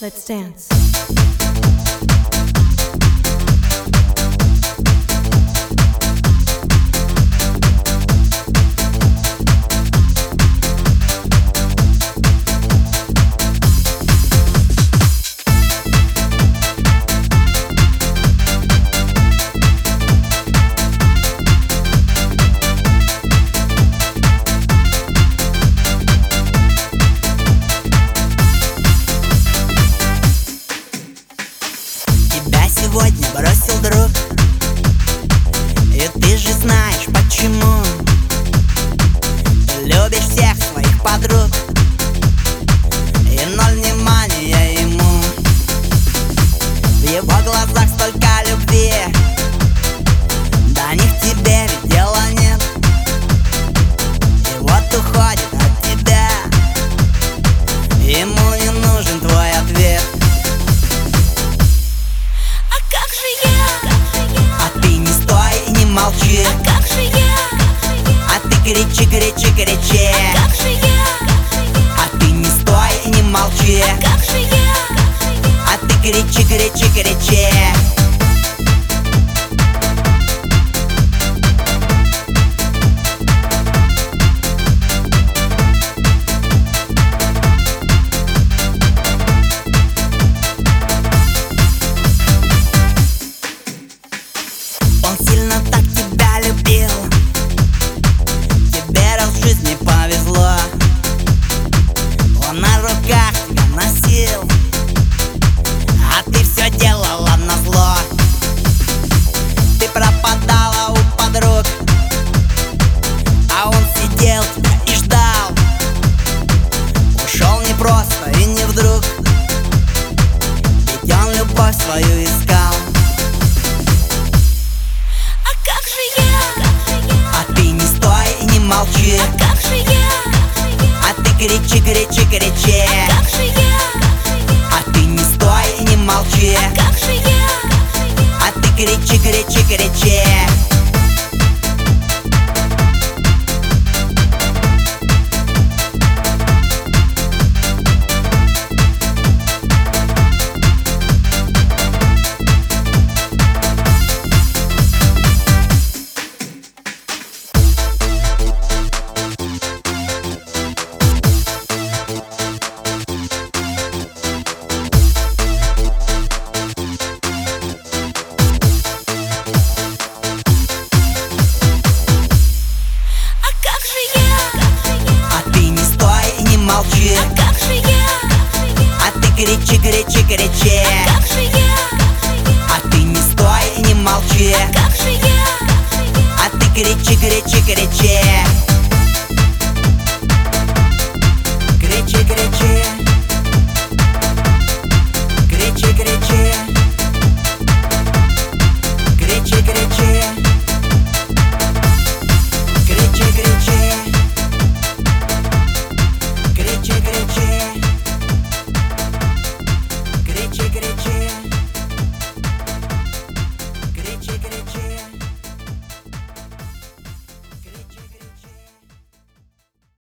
Let's dance. Сегодня бросил друг, и ты же знаешь почему. Ты любишь всех своих подруг, и ноль внимания ему. В его глазах столько любви, до них тебе ведь дела нет. И вот уходит от тебя, ему не нужен твой ответ. Молчи. А как же я? А ты кричи, кричи, кричи. А как же я? А ты не стой и не молчи. А как же я? А ты кричи, кричи, кричи. Он сильно так тебя любил, тебе раз в жизни повезло. Он на руках тебя носил, а ты все делала назло. Ты пропадала у подруг, а он сидел тебя и ждал. Ушел не просто и не вдруг, ведь он любовь свою искал. Молчи. А как же я? А ты кричи, кричи, кричи. А как же я? А ты не стой и не молчи. А как же я? А ты кричи, кричи, кричи. Молчи. А как же я? А ты кричи, кричи, кричи. А как же я? А ты не стой и не молчи. А как же я? А ты кричи, кричи, кричи.